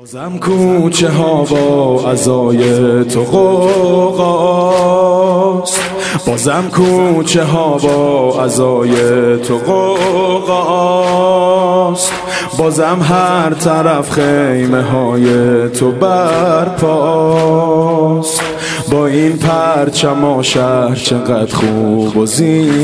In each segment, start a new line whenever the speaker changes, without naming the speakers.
بازم کوچه ها با عزای تو غوغاست، بازم کوچه ها با عزای تو غوغاست، بازم هر طرف خیمه های تو برپاست. با این پرچم شهر چقدر خوب و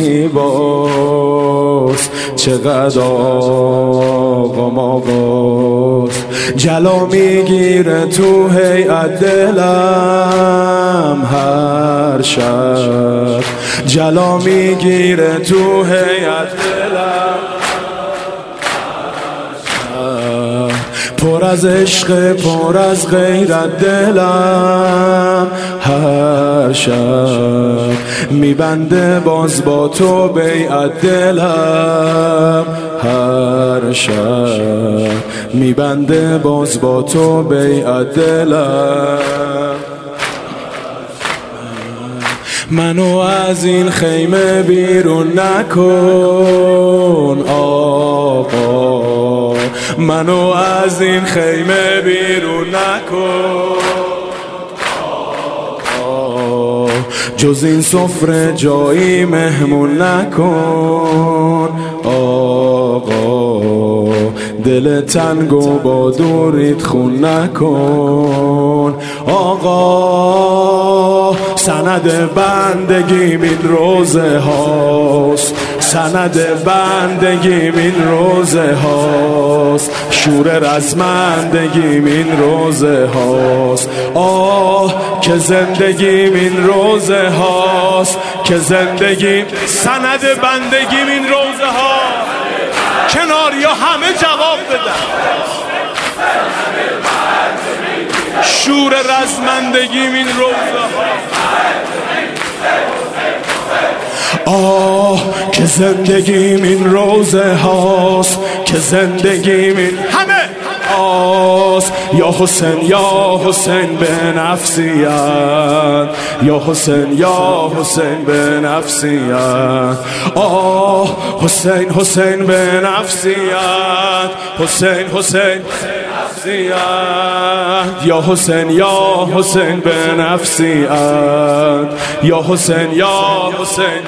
زیباست، چقدر آقام آقاست. جلا میگیره تو هیئت دلم هر شب، جلا میگیره تو هیئت دلم، پر از عشق پر از غیرت دلم هر شب میبنده باز با تو بیعت دلم هر شب میبنده باز با تو بیعت دلم. منو از این خیمه بیرون نکن آقا، منو از این خیمه بیرون نکن آقا، جز این سفره جایی مهمون نکن آقا، دل تنگو با دوریت خون نکن آقا. سند بندگیم این روزه هاست، سند بندگیم این روزه هاست، شور رزمندگیم این روزه هاست. آه که زندگیم این روزه هاست، که زندگیم سند بندگیم این روزه هاست. کنار یا همه جواب بدن. شور رزمندگیم این روزه هاست. آه که زندگیم این روزه هاست، که زندگیم این همه آست. یا حسین یا حسین به نفسیت، یا حسین یا حسین به نفسیت. آه حسین حسین به نفسیت، حسین حسین یا حسین یا حسین به نفسیت، یا حسین یا حسین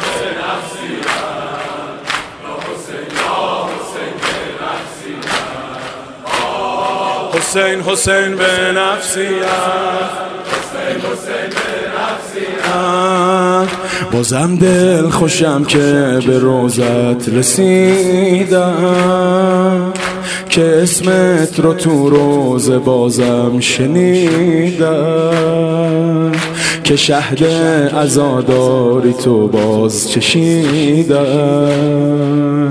حسین حسین به نفسیت، حسین حسین به نفسیت. بازم دل خوشم که به روزت رسیدم، که اسمت رو تو روز بازم شنیدم، که شهد عزاداری تو باز چشیدم،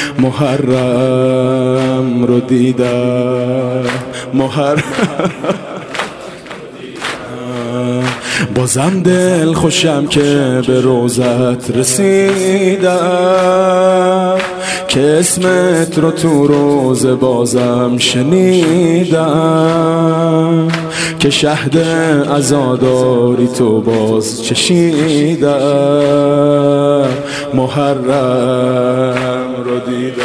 محرم رو دیدم محرم. بازم دل خوشم که به روزت رسیدم، که اسمت رو تو روز بازم شنیدم، که شهد عزاداری تو باز چشیدم، محرم رو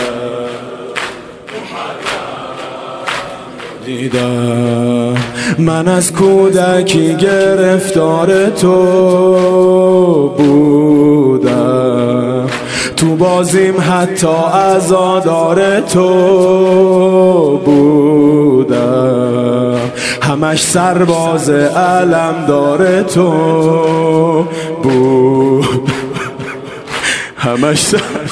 دیدم. من از کودکی گرفتار تو بودم، تو بازیم حتی عزادار تو بودم، همش سرباز علمدار تو بود، همش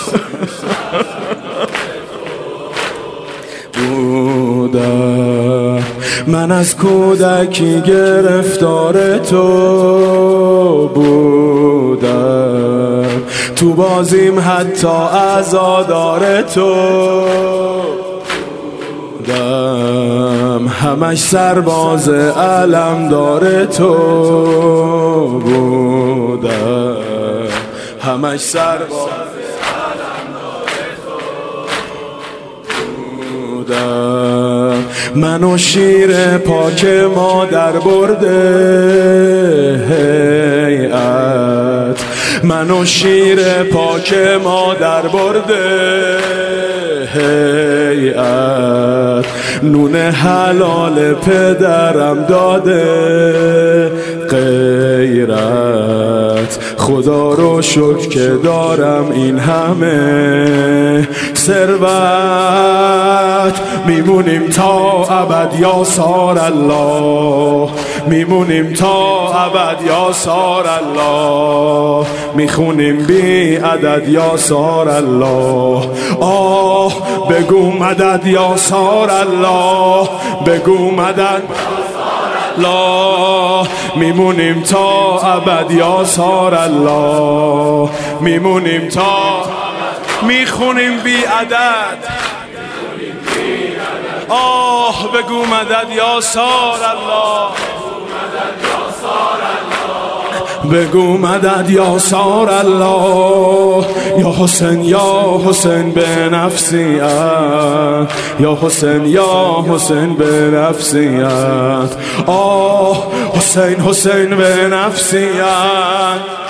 بودم. من از کودکی گرفتار تو بودم، تو بازیم حتی عزادار تو بودم، همش سرباز علمدار تو بودم، همش سرباز منو شیر پاک مادر برده هیئت، منو شیر پاک مادر برده هیئت نون حلال پدرم داده غیرت خدا رو شکر که دارم این همه ثروت میمونیم تا ابد یا سار الله میمونیم تا ابد یا سار الله میخونیم بی عدد یا سار الله آه بگو مدد یا سار الله بگو مدد الله میمونیم تا ابد یا سار الله میمونیم تا میخونیم بی عدد آه بگو مدد یا سار الله بگو مدد یا سار الله یا حسین یا حسین به نفسیت یا حسین یا حسین به نفسیت آه حسین حسین به نفسیت